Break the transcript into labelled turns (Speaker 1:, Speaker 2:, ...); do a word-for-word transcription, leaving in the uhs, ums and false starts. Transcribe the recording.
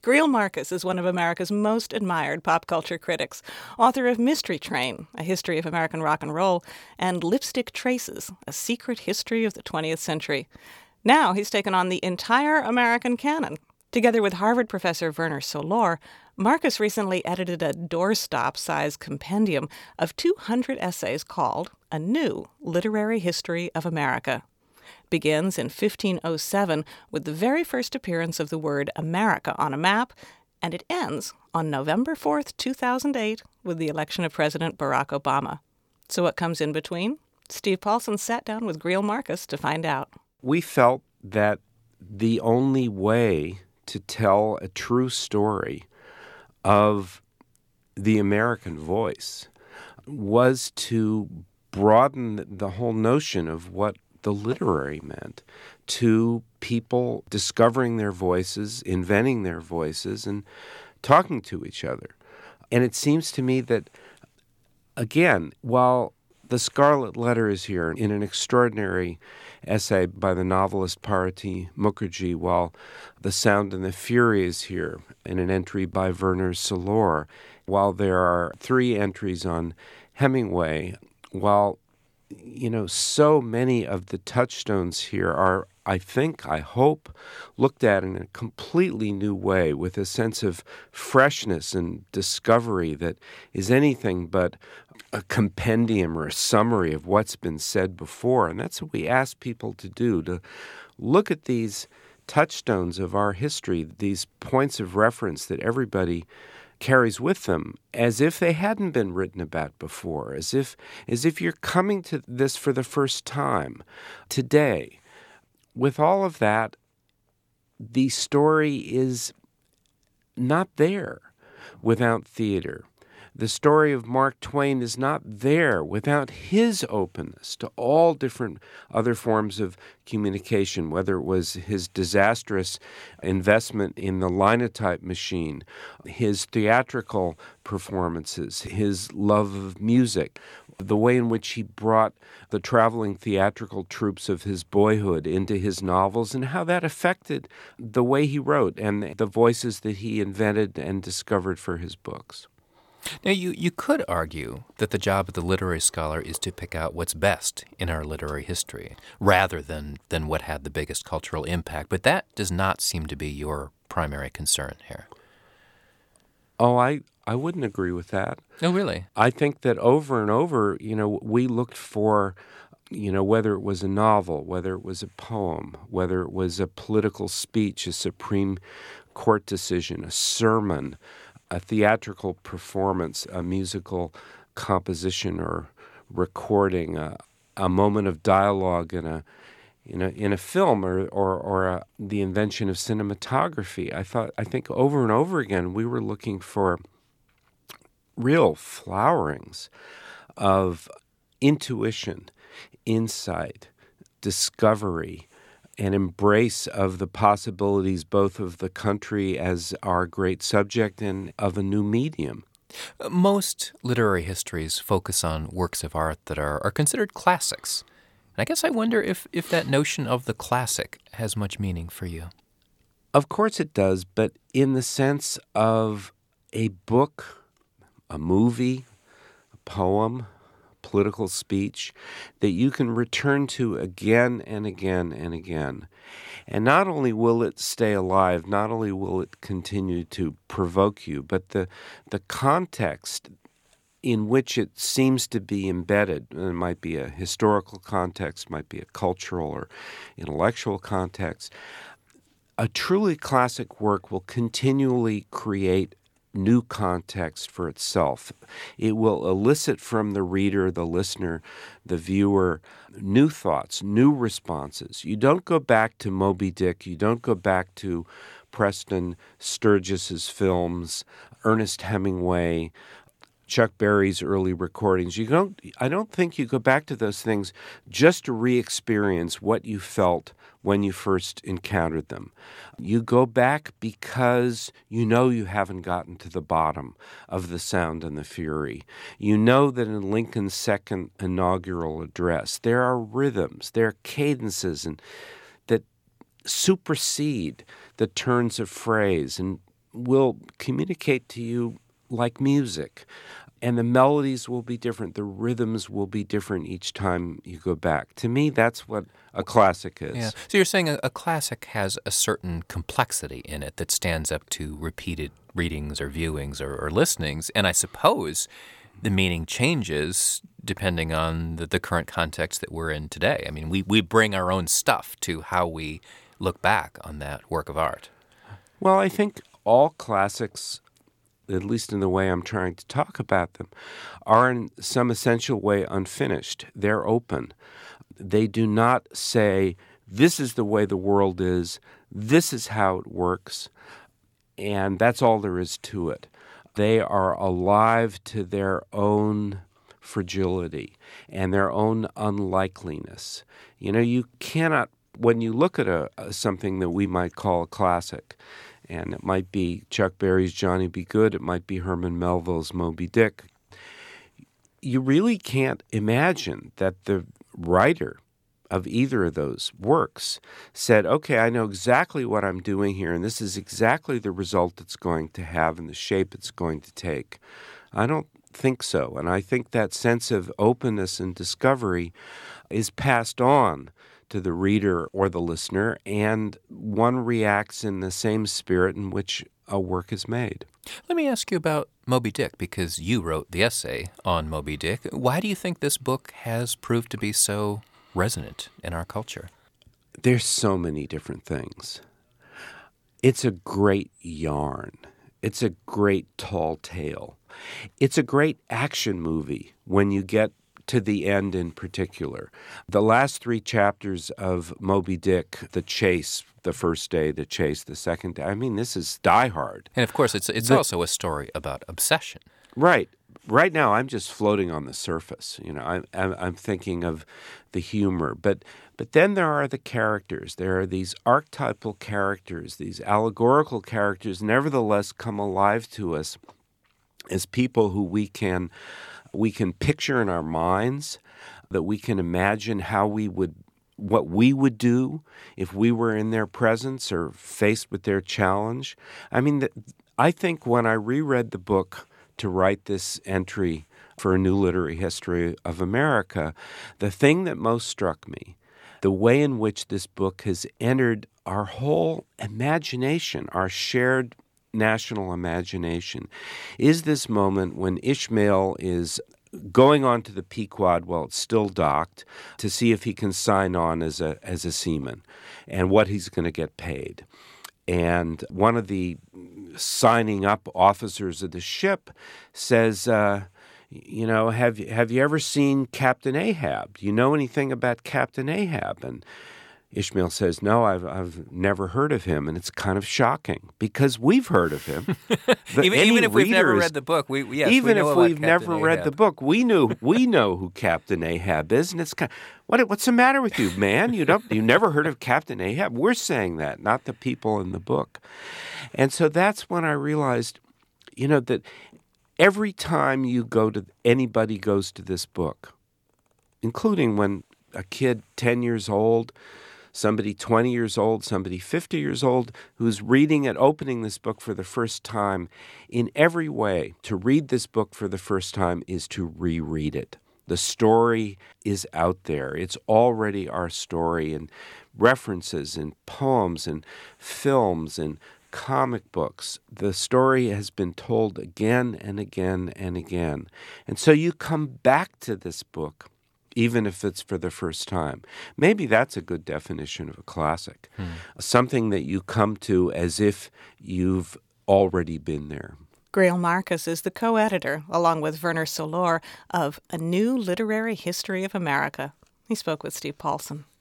Speaker 1: Greil Marcus is one of America's most admired pop culture critics, author of Mystery Train, A History of American Rock and Roll, and Lipstick Traces, A Secret History of the twentieth Century. Now he's taken on the entire American canon. Together with Harvard professor Werner Solor, Marcus recently edited a doorstop-sized compendium of two hundred essays called A New Literary History of America. Begins in fifteen oh seven with the very first appearance of the word America on a map, and it ends on November fourth, two thousand eight, with the election of President Barack Obama. So what comes in between? Steve Paulson sat down with Greil Marcus to find out.
Speaker 2: We felt that the only way to tell a true story of the American voice was to broaden the whole notion of what the literary meant to people discovering their voices, inventing their voices, and talking to each other. And it seems to me that, again, while The Scarlet Letter is here in an extraordinary essay by the novelist Parvati Mukherjee, while The Sound and the Fury is here in an entry by Werner Solor, while there are three entries on Hemingway, while, you know, so many of the touchstones here are, I think, I hope, looked at in a completely new way with a sense of freshness and discovery that is anything but a compendium or a summary of what's been said before. And that's what we ask people to do, to look at these touchstones of our history, these points of reference that everybody carries with them, as if they hadn't been written about before, as if as if you're coming to this for the first time today. With all of that, the story is not there without theater. The story of Mark Twain is not there without his openness to all different other forms of communication, whether it was his disastrous investment in the linotype machine, his theatrical performances, his love of music, the way in which he brought the traveling theatrical troupes of his boyhood into his novels, and how that affected the way he wrote and the voices that he invented and discovered for his books.
Speaker 3: Now, you, you could argue that the job of the literary scholar is to pick out what's best in our literary history, rather than, than what had the biggest cultural impact, but that does not seem to be your primary concern here.
Speaker 2: Oh, I, I wouldn't agree with that.
Speaker 3: Oh, really?
Speaker 2: I think that over and over, you know, we looked for, you know, whether it was a novel, whether it was a poem, whether it was a political speech, a Supreme Court decision, a sermon, a theatrical performance, a musical composition or recording, a, a moment of dialogue in a in a in a film, or or, or a, the invention of cinematography. I thought I think over and over again we were looking for real flowerings of intuition, insight, discovery, an embrace of the possibilities both of the country as our great subject and of a new medium.
Speaker 3: Most literary histories focus on works of art that are, are considered classics. And I guess I wonder if, if that notion of the classic has much meaning for you.
Speaker 2: Of course it does, but in the sense of a book, a movie, a poem, political speech that you can return to again and again and again. And not only will it stay alive, not only will it continue to provoke you, but the the context in which it seems to be embedded, and it might be a historical context, might be a cultural or intellectual context, a truly classic work will continually create new context for itself. It will elicit from the reader, the listener, the viewer, new thoughts, new responses. You don't go back to Moby Dick. You don't go back to Preston Sturges's films, Ernest Hemingway, Chuck Berry's early recordings. You don't. I don't think you go back to those things just to re-experience what you felt when you first encountered them. You go back because you know you haven't gotten to the bottom of The Sound and the Fury. You know that in Lincoln's second inaugural address, there are rhythms, there are cadences and that supersede the turns of phrase and will communicate to you like music. And the melodies will be different. The rhythms will be different each time you go back. To me, that's what a classic is.
Speaker 3: Yeah. So you're saying a, a classic has a certain complexity in it that stands up to repeated readings or viewings or, or listenings. And I suppose the meaning changes depending on the, the current context that we're in today. I mean, we, we bring our own stuff to how we look back on that work of art.
Speaker 2: Well, I think all classics, at least in the way I'm trying to talk about them, are in some essential way unfinished. They're open. They do not say, this is the way the world is, this is how it works, and that's all there is to it. They are alive to their own fragility and their own unlikeliness. You know, you cannot, when you look at a, something that we might call a classic, and it might be Chuck Berry's Johnny Be Good, it might be Herman Melville's Moby Dick, you really can't imagine that the writer of either of those works said, okay, I know exactly what I'm doing here, and this is exactly the result it's going to have and the shape it's going to take. I don't think so. And I think that sense of openness and discovery is passed on to the reader or the listener, and one reacts in the same spirit in which a work is made.
Speaker 3: Let me ask you about Moby Dick, because you wrote the essay on Moby Dick. Why do you think this book has proved to be so resonant in our culture?
Speaker 2: There's so many different things. It's a great yarn. It's a great tall tale. It's a great action movie when you get to the end in particular. The last three chapters of Moby Dick, the chase, the first day, the chase, the second day, I mean, this is Die Hard.
Speaker 3: And of course, it's it's
Speaker 2: the,
Speaker 3: also a story about obsession.
Speaker 2: Right. Right now, I'm just floating on the surface. You know, I'm, I'm, I'm thinking of the humor. But, but then there are the characters. There are these archetypal characters, these allegorical characters, nevertheless come alive to us as people who we can we can picture in our minds, that we can imagine how we would, what we would do if we were in their presence or faced with their challenge. I mean, I think when I reread the book to write this entry for a new literary history of America, the thing that most struck me, the way in which this book has entered our whole imagination, our shared national imagination, is this moment when Ishmael is going on to the Pequod while it's still docked to see if he can sign on as a as a seaman and what he's going to get paid. And one of the signing up officers of the ship says, uh, you know, have you, have you ever seen Captain Ahab? Do you know anything about Captain Ahab? And Ishmael says, no, I've I've never heard of him, and it's kind of shocking because we've heard of him.
Speaker 3: even, even if we've never read the book, we yes,
Speaker 2: even
Speaker 3: we know
Speaker 2: if
Speaker 3: about
Speaker 2: we've
Speaker 3: Captain
Speaker 2: never
Speaker 3: Ahab.
Speaker 2: read the book, we knew we know who Captain Ahab is, and it's kind of, what what's the matter with you, man? You don't you never heard of Captain Ahab? We're saying that, not the people in the book. And so that's when I realized, you know, that every time you go to anybody goes to this book, including when a kid ten years old, somebody twenty years old, somebody fifty years old, who's reading it, opening this book for the first time, in every way, to read this book for the first time is to reread it. The story is out there. It's already our story, and references and poems and films and comic books. The story has been told again and again and again. And so you come back to this book, even if it's for the first time. Maybe that's a good definition of a classic. Hmm. Something that you come to as if you've already been there.
Speaker 1: Greil Marcus is the co-editor, along with Werner Solor, of A New Literary History of America. He spoke with Steve Paulson.